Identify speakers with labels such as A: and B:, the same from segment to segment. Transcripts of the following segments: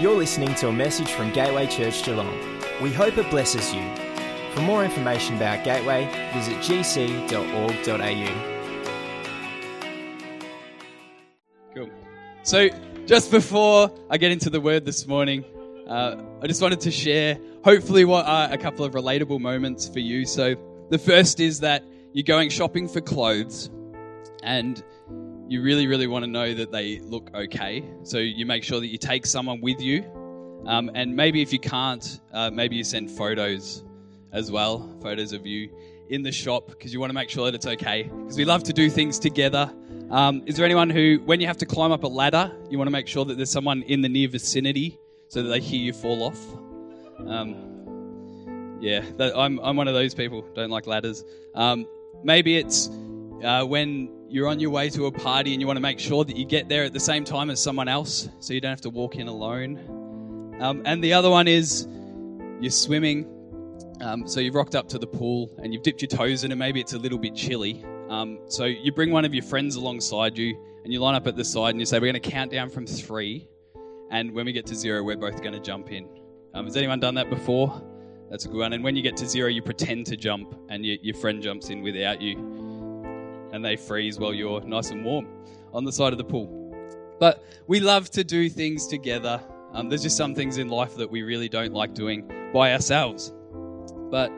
A: You're listening to a message from Gateway Church Geelong. We hope it blesses you. For more information about Gateway, visit gc.org.au.
B: Cool. So, just before I get into the word this morning, I just wanted to share, hopefully, what are a couple of relatable moments for you. So, the first is that you're going shopping for clothes, and you really, really want to know that they look okay. So you make sure that you take someone with you. And maybe if you can't, maybe you send photos as well, photos of you in the shop, because you want to make sure that it's okay. Because we love to do things together. Is there anyone who, when you have to climb up a ladder, you want to make sure that there's someone in the near vicinity so that they hear you fall off? I'm one of those people, don't like ladders. Maybe it's when you're on your way to a party and you want to make sure that you get there at the same time as someone else so you don't have to walk in alone. And the other one is you're swimming. So you've rocked up to the pool and you've dipped your toes in and maybe it's a little bit chilly. So you bring one of your friends alongside you and you line up at the side and you say, we're going to count down from 3. And when we get to 0, we're both going to jump in. Has anyone done that before? That's a good one. And when you get to 0, you pretend to jump and your friend jumps in without you. And they freeze while you're nice and warm on the side of the pool. But we love to do things together. There's just some things in life that we really don't like doing by ourselves. But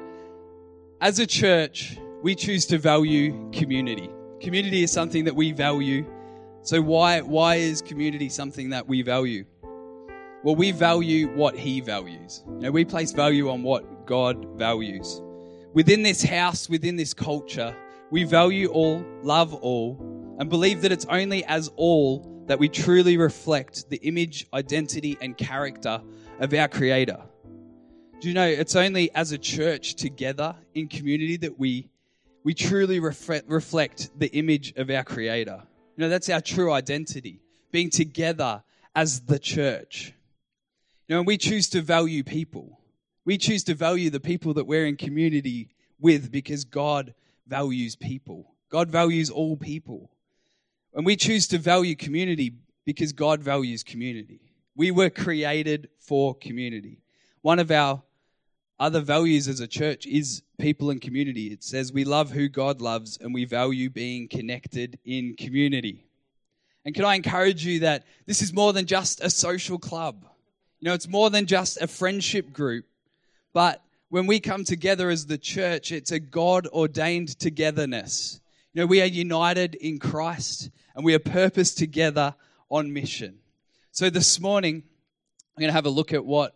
B: as a church, we choose to value community. Community is something that we value. So why is community something that we value? Well, we value what He values. We place value on what God values. Within this house, within this culture, we value all, love all, and believe that it's only as all that we truly reflect the image, identity, and character of our Creator. Do you know, it's only as a church together in community that we truly reflect the image of our Creator. That's our true identity, being together as the church. And we choose to value people. We choose to value the people that we're in community with because God values people. God values all people. And we choose to value community because God values community. We were created for community. One of our other values as a church is people and community. It says we love who God loves and we value being connected in community. And can I encourage you that this is more than just a social club. It's more than just a friendship group. But when we come together as the church, it's a God-ordained togetherness. We are united in Christ and we are purposed together on mission. So this morning, I'm going to have a look at what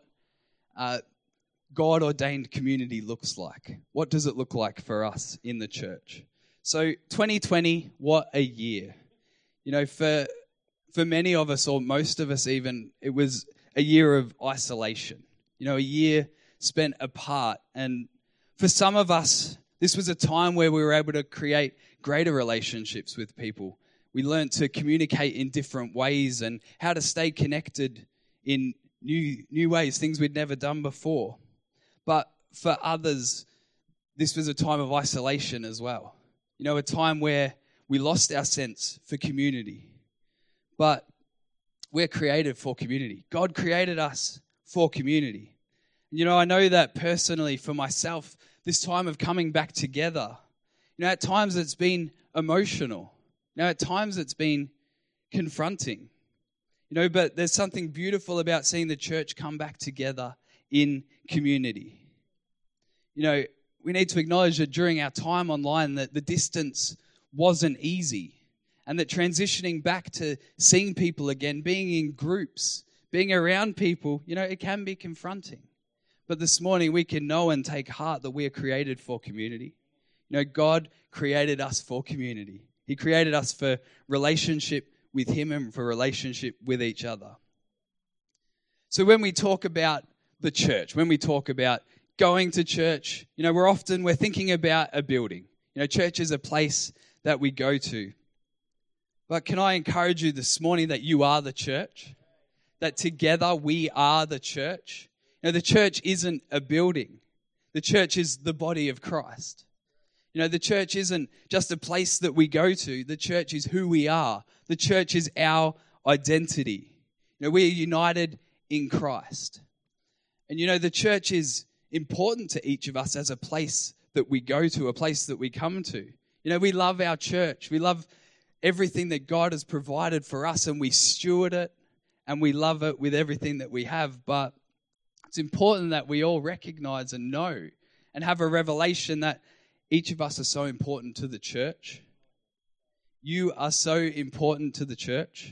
B: God-ordained community looks like. What does it look like for us in the church? So 2020, what a year. For many of us, or most of us even, it was a year of isolation. A year spent apart. And for some of us, this was a time where we were able to create greater relationships with people. We learned to communicate in different ways and how to stay connected in new ways, things we'd never done before. But for others, this was a time of isolation as well. A time where we lost our sense for community. But we're created for community. God created us for community. I know that personally for myself, this time of coming back together, at times it's been emotional. At times it's been confronting. But there's something beautiful about seeing the church come back together in community. We need to acknowledge that during our time online that the distance wasn't easy and that transitioning back to seeing people again, being in groups, being around people, it can be confronting. But this morning we can know and take heart that we are created for community. God created us for community. He created us for relationship with Him and for relationship with each other. So when we talk about the church, when we talk about going to church, we're thinking about a building. Church is a place that we go to. But can I encourage you this morning that you are the church? That together we are the church? The church isn't a building. The church is the body of Christ. The church isn't just a place that we go to. The church is who we are. The church is our identity. We are united in Christ. And the church is important to each of us as a place that we go to, a place that we come to. We love our church. We love everything that God has provided for us, and we steward it, and we love it with everything that we have. But it's important that we all recognize and know and have a revelation that each of us are so important to the church. You are so important to the church.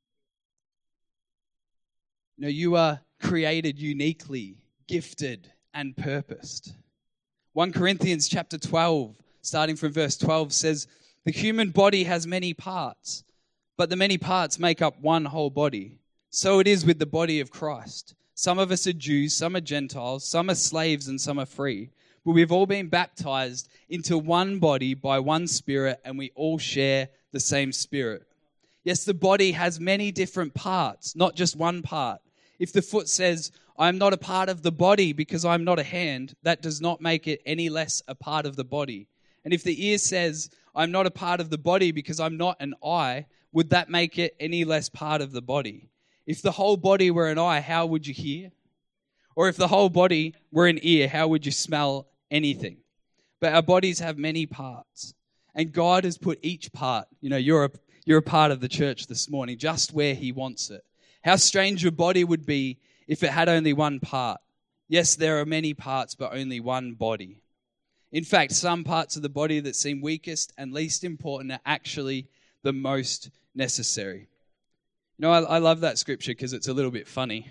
B: You are created uniquely, gifted, and purposed. 1 Corinthians chapter 12, starting from verse 12, says, "The human body has many parts, but the many parts make up one whole body. So it is with the body of Christ. Some of us are Jews, some are Gentiles, some are slaves, and some are free. But we've all been baptized into one body by one Spirit, and we all share the same Spirit." Yes, the body has many different parts, not just one part. If the foot says, "I'm not a part of the body because I'm not a hand," that does not make it any less a part of the body. And if the ear says, "I'm not a part of the body because I'm not an eye," would that make it any less part of the body? If the whole body were an eye, how would you hear? Or if the whole body were an ear, how would you smell anything? But our bodies have many parts. And God has put each part, you're a part of the church this morning, just where He wants it. How strange your body would be if it had only one part. Yes, there are many parts, but only one body. In fact, some parts of the body that seem weakest and least important are actually the most necessary. I love that scripture because it's a little bit funny.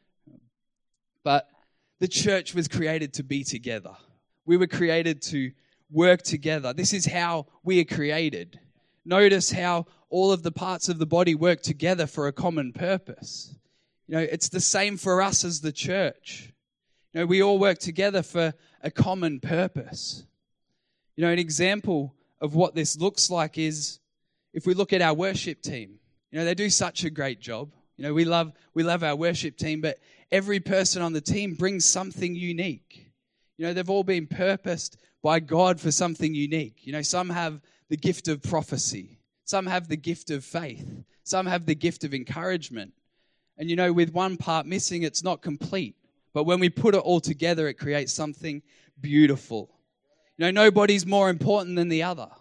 B: But the church was created to be together. We were created to work together. This is how we are created. Notice how all of the parts of the body work together for a common purpose. It's the same for us as the church. We all work together for a common purpose. An example of what this looks like is if we look at our worship team. They do such a great job. We love our worship team, but every person on the team brings something unique. They've all been purposed by God for something unique. Some have the gift of prophecy. Some have the gift of faith. Some have the gift of encouragement. And with one part missing, it's not complete. But when we put it all together, it creates something beautiful. Nobody's more important than the other.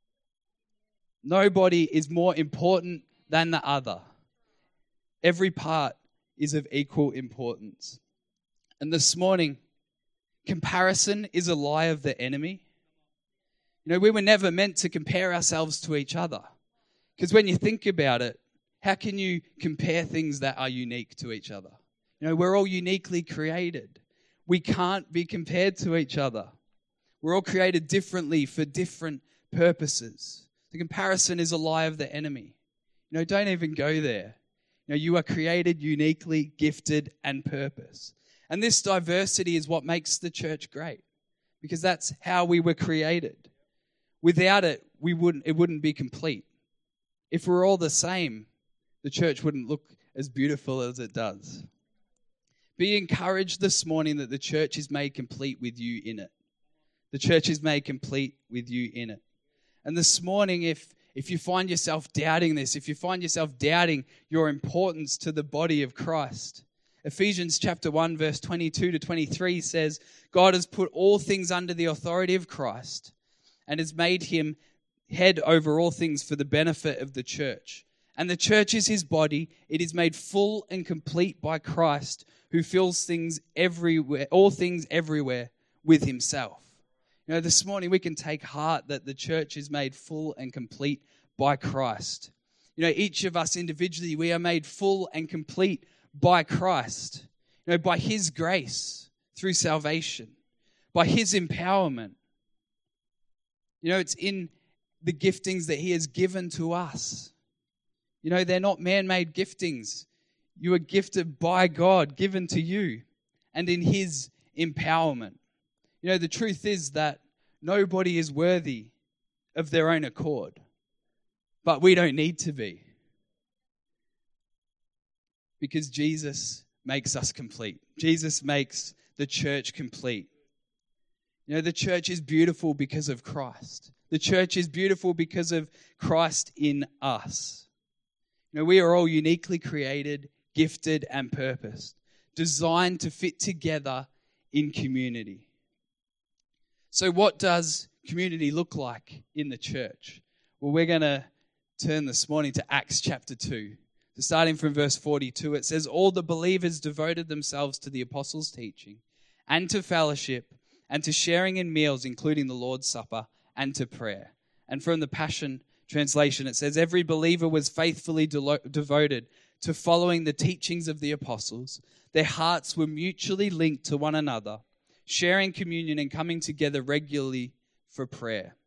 B: Nobody is more important than the other. Every part is of equal importance. And this morning, comparison is a lie of the enemy. We were never meant to compare ourselves to each other. Because when you think about it, how can you compare things that are unique to each other? We're all uniquely created. We can't be compared to each other. We're all created differently for different purposes. The comparison is a lie of the enemy. Don't even go there. You are created uniquely, gifted, and purpose. And this diversity is what makes the church great, because that's how we were created. Without it, it wouldn't be complete. If we're all the same, the church wouldn't look as beautiful as it does. Be encouraged this morning that the church is made complete with you in it. The church is made complete with you in it. And this morning, if you find yourself doubting this, if you find yourself doubting your importance to the body of Christ, Ephesians chapter 1, verse 22 to 23 says, "God has put all things under the authority of Christ and has made Him head over all things for the benefit of the church. And the church is His body. It is made full and complete by Christ, who fills things everywhere, all things everywhere with Himself." This morning we can take heart that the church is made full and complete by Christ. Each of us individually, we are made full and complete by Christ. By His grace through salvation, by His empowerment. It's in the giftings that He has given to us. They're not man-made giftings. You are gifted by God, given to you, and in His empowerment. The truth is that nobody is worthy of their own accord, but we don't need to be, because Jesus makes us complete. Jesus makes the church complete. The church is beautiful because of Christ. The church is beautiful because of Christ in us. We are all uniquely created, gifted, and purposed, designed to fit together in community. So what does community look like in the church? Well, we're going to turn this morning to Acts chapter 2. So starting from verse 42, it says, "All the believers devoted themselves to the apostles' teaching and to fellowship and to sharing in meals, including the Lord's Supper, and to prayer." And from the Passion Translation, it says, "Every believer was faithfully devoted to following the teachings of the apostles. Their hearts were mutually linked to one another, sharing communion and coming together regularly for prayer."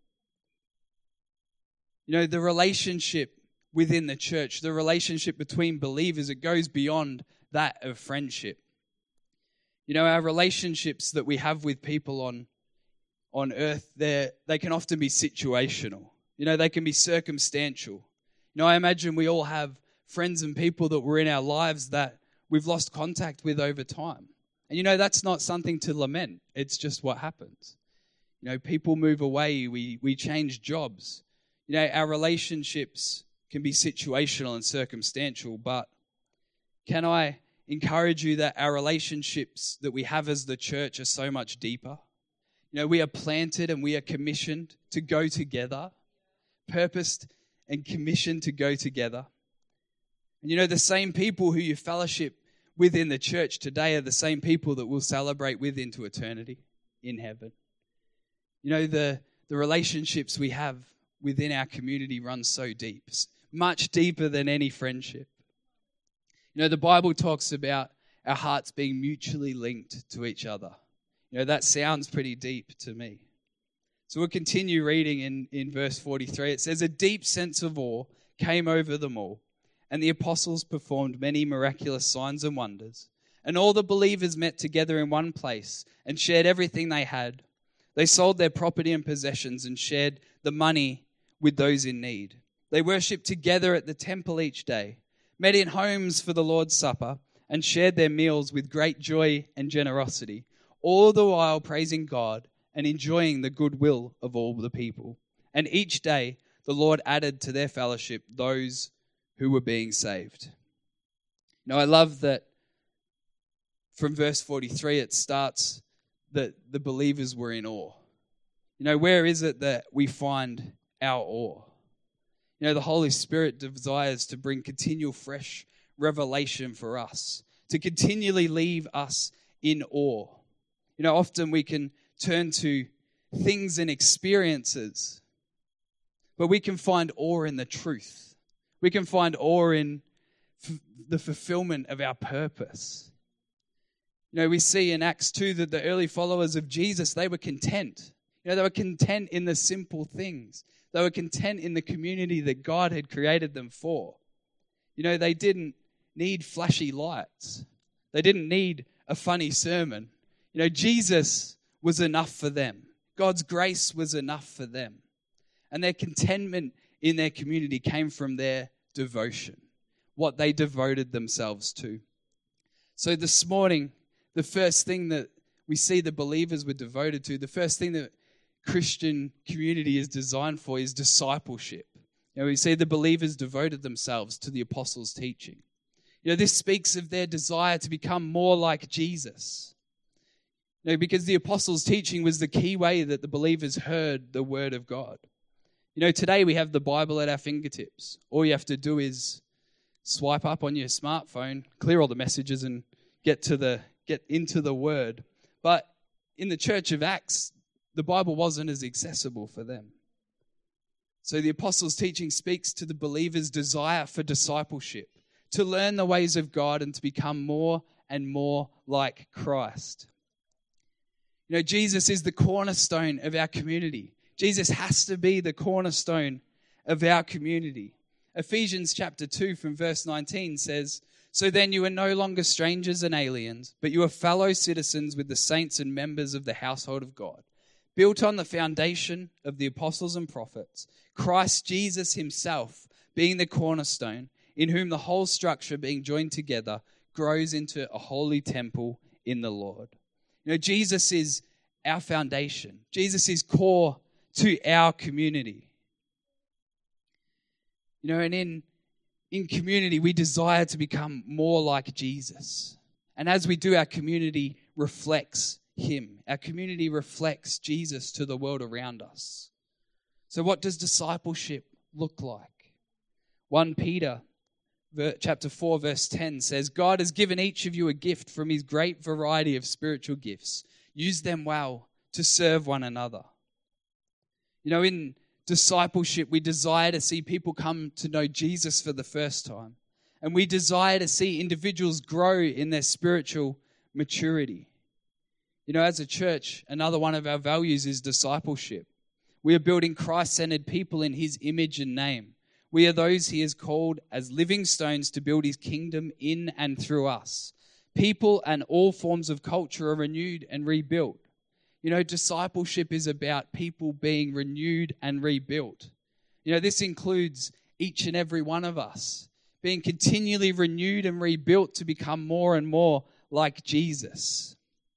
B: You know, the relationship within the church, the relationship between believers, it goes beyond that of friendship. You know, our relationships that we have with people on earth, they can often be situational. You know, they can be circumstantial. You know, I imagine we all have friends and people that were in our lives that we've lost contact with over time. And you know, that's not something to lament. It's just what happens. You know, people move away, we change jobs. You know, our relationships can be situational and circumstantial, but can I encourage you that our relationships that we have as the church are so much deeper? You know, we are planted and we are commissioned to go together, purposed and commissioned to go together. And you know, the same people who you fellowship with in the church today are the same people that we'll celebrate with into eternity in heaven. You know, the relationships we have within our community run so deep, much deeper than any friendship. You know, the Bible talks about our hearts being mutually linked to each other. You know, that sounds pretty deep to me. So we'll continue reading in verse 43. It says, "A deep sense of awe came over them all, and the apostles performed many miraculous signs and wonders. And all the believers met together in one place and shared everything they had. They sold their property and possessions and shared the money with those in need. They worshipped together at the temple each day, met in homes for the Lord's Supper, and shared their meals with great joy and generosity, all the while praising God and enjoying the goodwill of all the people. And each day the Lord added to their fellowship those who were being saved." Now I love that from verse 43 it starts that the believers were in awe. You know, where is it that we find our awe? You know, the Holy Spirit desires to bring continual fresh revelation for us, to continually leave us in awe. You know, often we can turn to things and experiences, but we can find awe in the truth. We can find awe in the fulfillment of our purpose. You know, we see in Acts 2 that the early followers of Jesus, they were content. You know, they were content in the simple things. They were content in the community that God had created them for. You know, they didn't need flashy lights. They didn't need a funny sermon. You know, Jesus was enough for them. God's grace was enough for them. And their contentment in their community came from their devotion, what they devoted themselves to. So this morning, the first thing that we see the believers were devoted to, the first thing that Christian community is designed for is discipleship. You know, we see the believers devoted themselves to the apostles' teaching. You know, this speaks of their desire to become more like Jesus. You know, because the apostles' teaching was the key way that the believers heard the word of God. You know, today we have the Bible at our fingertips. All you have to do is swipe up on your smartphone, clear all the messages, and get into the word. But in the church of Acts, the Bible wasn't as accessible for them. So the apostles' teaching speaks to the believers' desire for discipleship, to learn the ways of God and to become more and more like Christ. You know, Jesus is the cornerstone of our community. Jesus has to be the cornerstone of our community. Ephesians chapter 2 from verse 19 says, "So then you are no longer strangers and aliens, but you are fellow citizens with the saints and members of the household of God, built on the foundation of the apostles and prophets, Christ Jesus himself being the cornerstone, in whom the whole structure being joined together grows into a holy temple in the Lord." You know, Jesus is our foundation. Jesus is core to our community. You know, and in in community, we desire to become more like Jesus. And as we do, our community reflects him. Our community reflects Jesus to the world around us. So what does discipleship look like? 1 Peter chapter 4 verse 10 says, God has given each of you a gift from his great variety of spiritual gifts. Use them well to serve one another. You know, in discipleship, we desire to see people come to know Jesus for the first time. And we desire to see individuals grow in their spiritual maturity. You know, as a church, another one of our values is discipleship. We are building Christ-centered people in his image and name. We are those he has called as living stones to build his kingdom in and through us. People and all forms of culture are renewed and rebuilt. You know, discipleship is about people being renewed and rebuilt. You know, this includes each and every one of us being continually renewed and rebuilt to become more and more like Jesus.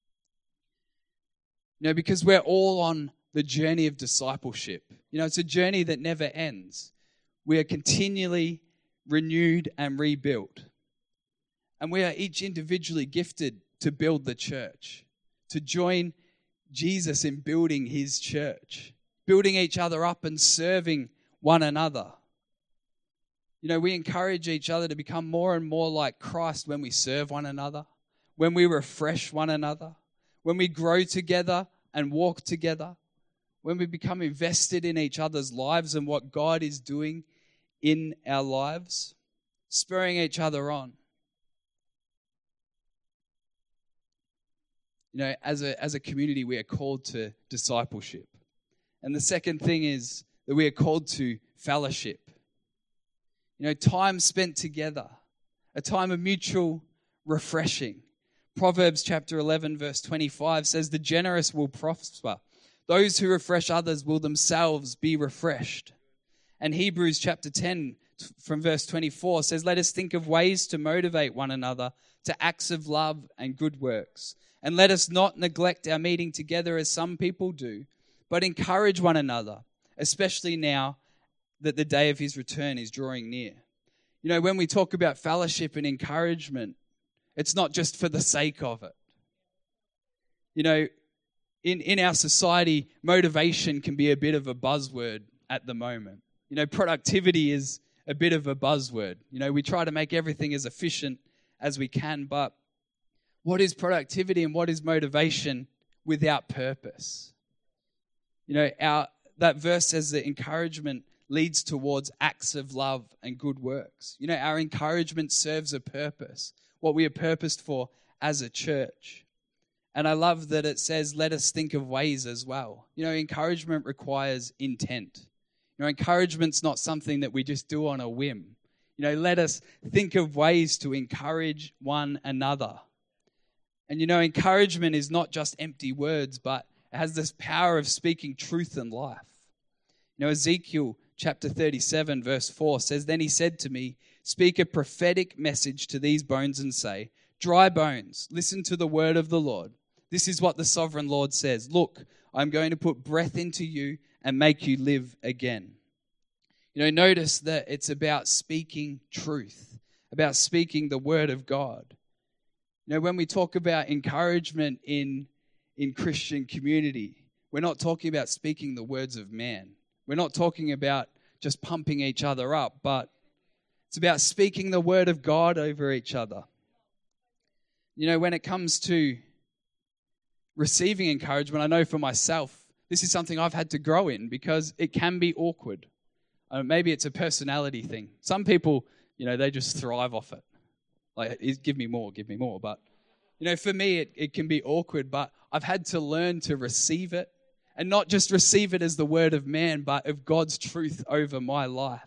B: You know, because we're all on the journey of discipleship. You know, it's a journey that never ends. We are continually renewed and rebuilt. And we are each individually gifted to build the church, to join Jesus in building his church, building each other up and serving one another. You know, we encourage each other to become more and more like Christ when we serve one another, when we refresh one another, when we grow together and walk together, when we become invested in each other's lives and what God is doing in our lives, spurring each other on. You know, as a community, we are called to discipleship. And the second thing is that we are called to fellowship. You know, time spent together, a time of mutual refreshing. Proverbs chapter 11, verse 25 says, the generous will prosper. Those who refresh others will themselves be refreshed. And Hebrews chapter 10 from verse 24 says, let us think of ways to motivate one another to acts of love and good works. And let us not neglect our meeting together as some people do, but encourage one another, especially now that the day of his return is drawing near. You know, when we talk about fellowship and encouragement, it's not just for the sake of it. You know, in our society, motivation can be a bit of a buzzword at the moment. You know, productivity is a bit of a buzzword. You know, we try to make everything as efficient as we can, but what is productivity and what is motivation without purpose? You know, that verse says that encouragement leads towards acts of love and good works. You know, our encouragement serves a purpose, what we are purposed for as a church. And I love that it says, let us think of ways as well. You know, encouragement requires intent. You know, encouragement's not something that we just do on a whim. You know, let us think of ways to encourage one another. And you know, encouragement is not just empty words, but it has this power of speaking truth and life. You know, Ezekiel chapter 37 verse 4 says, then he said to me, speak a prophetic message to these bones and say, dry bones, listen to the word of the Lord. This is what the sovereign Lord says. Look, I'm going to put breath into you and make you live again. You know, notice that it's about speaking truth, about speaking the word of God. You know, when we talk about encouragement in Christian community, we're not talking about speaking the words of man. We're not talking about just pumping each other up, but it's about speaking the word of God over each other. You know, when it comes to receiving encouragement, I know for myself, this is something I've had to grow in because it can be awkward. Maybe it's a personality thing. Some people, you know, they just thrive off it. Like, give me more. But, you know, for me, it can be awkward, but I've had to learn to receive it and not just receive it as the word of man, but of God's truth over my life.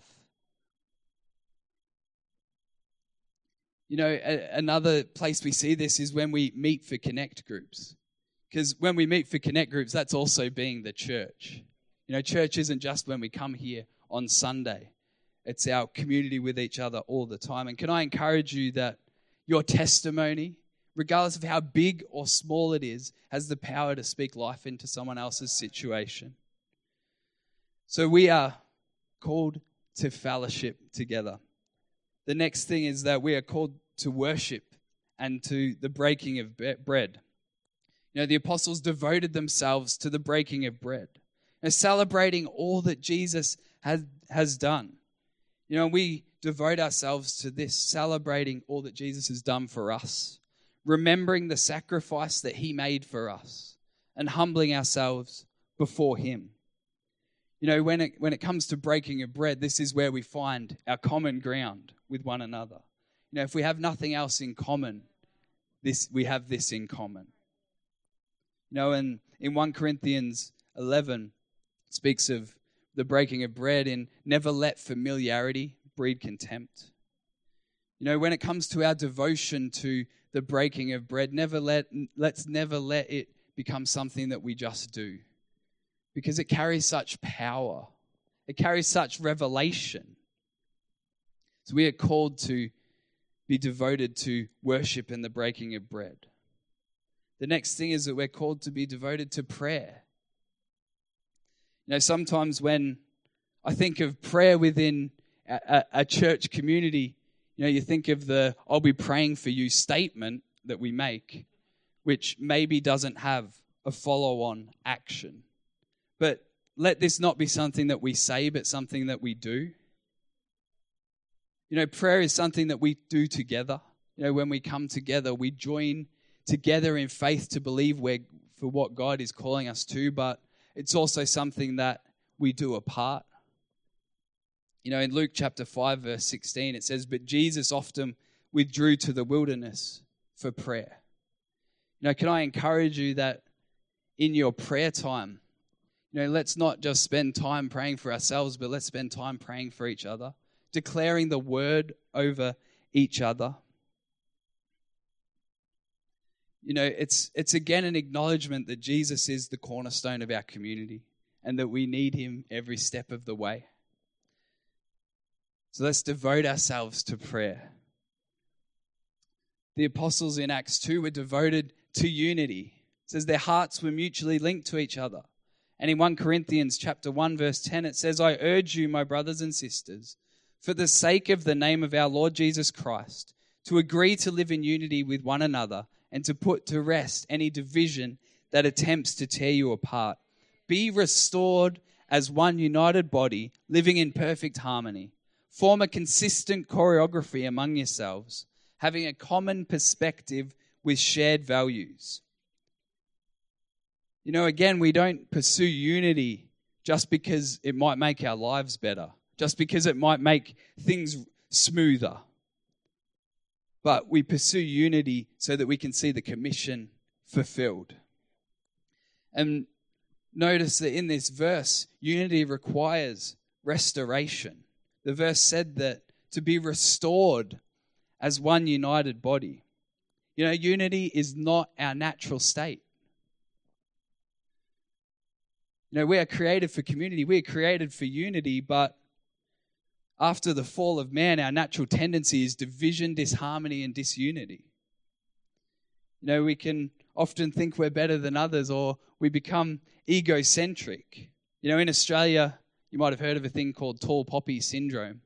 B: You know, another place we see this is when we meet for connect groups. Because when we meet for connect groups, that's also being the church. You know, church isn't just when we come here on Sunday. It's our community with each other all the time. And can I encourage you that your testimony, regardless of how big or small it is, has the power to speak life into someone else's situation. So we are called to fellowship together. The next thing is that we are called to worship and to the breaking of bread. The apostles devoted themselves to the breaking of bread, celebrating all that Jesus has done. We devote ourselves to this, celebrating all that Jesus has done for us, remembering the sacrifice that he made for us, and humbling ourselves before him. When it comes to breaking of bread, this is where we find our common ground with one another. If we have nothing else in common, we have this in common. And in 1 Corinthians 11, it speaks of the breaking of bread in never let familiarity breed contempt. When it comes to our devotion to the breaking of bread, let's never let it become something that we just do, because it carries such power. It carries such revelation. So we are called to be devoted to worship and the breaking of bread. The next thing is that we're called to be devoted to prayer. Sometimes when I think of prayer within a church community, you think of the "I'll be praying for you" statement that we make, which maybe doesn't have a follow-on action. But let this not be something that we say, but something that we do. Prayer is something that we do together. When we come together, we join together in faith to believe for what God is calling us to, but it's also something that we do apart. In Luke chapter 5, verse 16, it says, "But Jesus often withdrew to the wilderness for prayer." Can I encourage you that in your prayer time, let's not just spend time praying for ourselves, but let's spend time praying for each other, declaring the word over each other. It's again an acknowledgement that Jesus is the cornerstone of our community and that we need him every step of the way. So let's devote ourselves to prayer. The apostles in Acts 2 were devoted to unity. It says their hearts were mutually linked to each other. And in 1 Corinthians chapter 1, verse 10, it says, "I urge you, my brothers and sisters, for the sake of the name of our Lord Jesus Christ, to agree to live in unity with one another and to put to rest any division that attempts to tear you apart. Be restored as one united body, living in perfect harmony. Form a consistent choreography among yourselves, having a common perspective with shared values." Again, we don't pursue unity just because it might make our lives better, just because it might make things smoother. But we pursue unity so that we can see the commission fulfilled. And notice that in this verse, unity requires restoration. The verse said that to be restored as one united body. Unity is not our natural state. We are created for community. We are created for unity, but after the fall of man, our natural tendency is division, disharmony, and disunity. We can often think we're better than others, or we become egocentric. In Australia, you might have heard of a thing called tall poppy syndrome.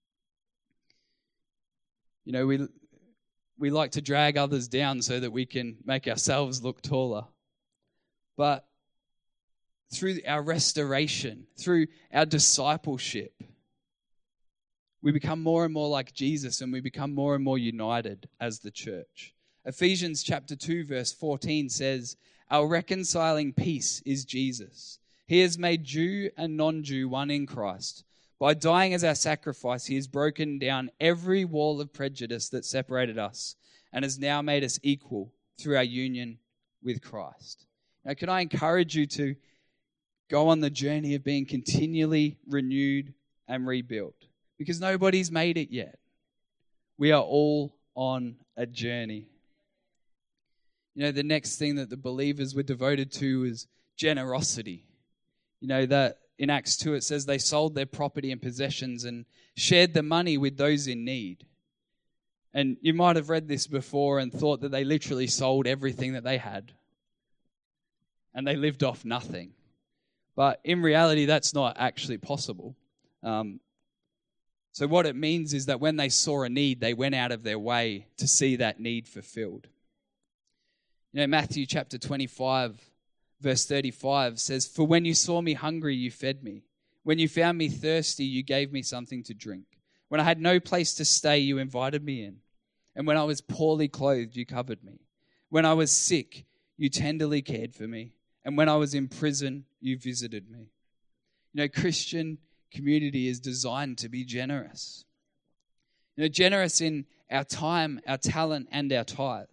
B: We like to drag others down so that we can make ourselves look taller. But through our restoration, through our discipleship, we become more and more like Jesus, and we become more and more united as the church. Ephesians chapter 2, verse 14 says, "Our reconciling peace is Jesus. He has made Jew and non-Jew one in Christ. By dying as our sacrifice, he has broken down every wall of prejudice that separated us and has now made us equal through our union with Christ." Now, can I encourage you to go on the journey of being continually renewed and rebuilt? Because nobody's made it yet. We are all on a journey. The next thing that the believers were devoted to is generosity. That in Acts 2 it says they sold their property and possessions and shared the money with those in need. And you might have read this before and thought that they literally sold everything that they had. And they lived off nothing. But in reality, that's not actually possible. So what it means is that when they saw a need, they went out of their way to see that need fulfilled. Matthew chapter 25, verse 35 says, "For when you saw me hungry, you fed me. When you found me thirsty, you gave me something to drink. When I had no place to stay, you invited me in. And when I was poorly clothed, you covered me. When I was sick, you tenderly cared for me. And when I was in prison, you visited me." Christian community is designed to be generous. Generous in our time, our talent, and our tithe.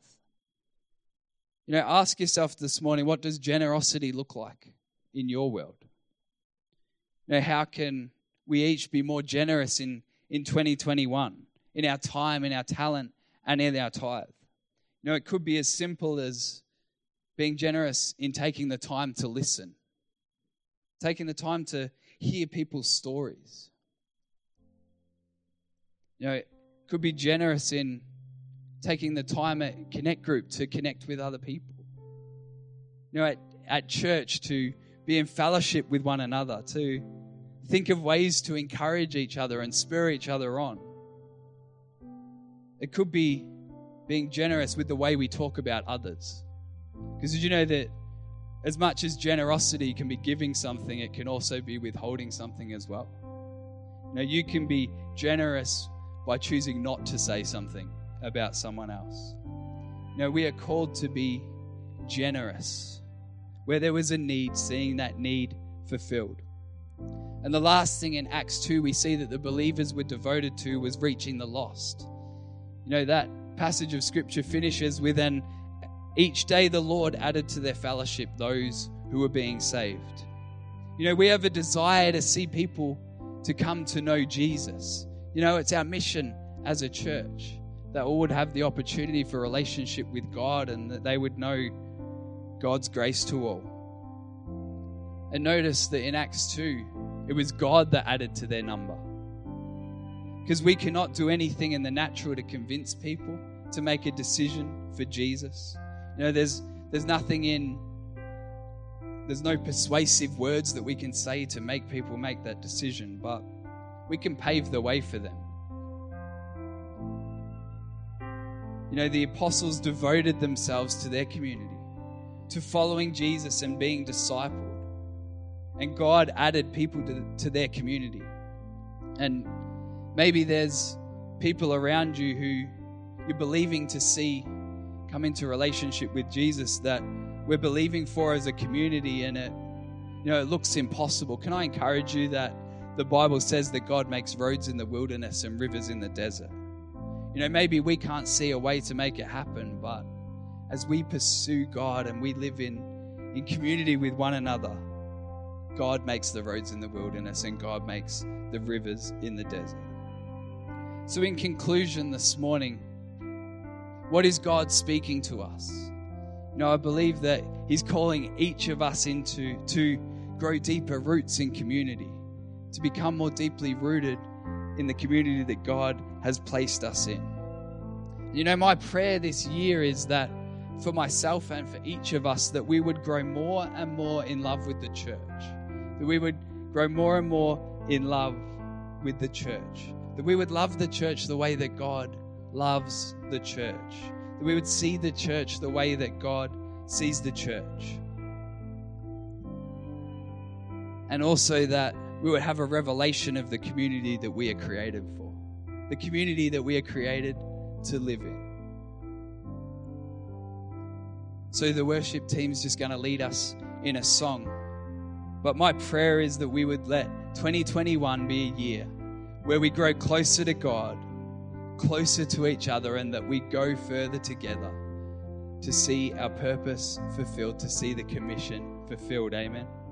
B: Ask yourself this morning, what does generosity look like in your world? How can we each be more generous in 2021, in our time, in our talent, and in our tithe? It could be as simple as being generous in taking the time to listen, taking the time to hear people's stories. It could be generous in taking the time at Connect Group to connect with other people. At church to be in fellowship with one another, to think of ways to encourage each other and spur each other on. It could be being generous with the way we talk about others. Because did you know that as much as generosity can be giving something, it can also be withholding something as well. You can be generous by choosing not to say something about someone else. We are called to be generous. Where there was a need, seeing that need fulfilled. And the last thing in Acts 2 we see that the believers were devoted to was reaching the lost. That passage of scripture finishes with an each day the Lord added to their fellowship those who were being saved. We have a desire to see people to come to know Jesus. It's our mission as a church that all would have the opportunity for a relationship with God and that they would know God's grace to all. And notice that in Acts 2, it was God that added to their number. Because we cannot do anything in the natural to convince people to make a decision for Jesus. There's no persuasive words that we can say to make people make that decision, but we can pave the way for them. The apostles devoted themselves to their community, to following Jesus and being discipled. And God added people to their community. And maybe there's people around you who you're believing to see come into relationship with Jesus that we're believing for as a community, and it looks impossible. Can I encourage you that the Bible says that God makes roads in the wilderness and rivers in the desert? Maybe we can't see a way to make it happen, but as we pursue God and we live in community with one another, God makes the roads in the wilderness and God makes the rivers in the desert. So in conclusion this morning, what is God speaking to us? I believe that He's calling each of us to grow deeper roots in community, to become more deeply rooted in the community that God has placed us in. My prayer this year is that for myself and for each of us, that we would grow more and more in love with the church, that we would grow more and more in love with the church, that we would love the church the way that God loves the church, that we would see the church the way that God sees the church, and also that we would have a revelation of the community that we are created for, the community that we are created to live in. So the worship team's just going to lead us in a song, but my prayer is that we would let 2021 be a year where we grow closer to God, closer to each other, and that we go further together to see our purpose fulfilled, to see the commission fulfilled. Amen.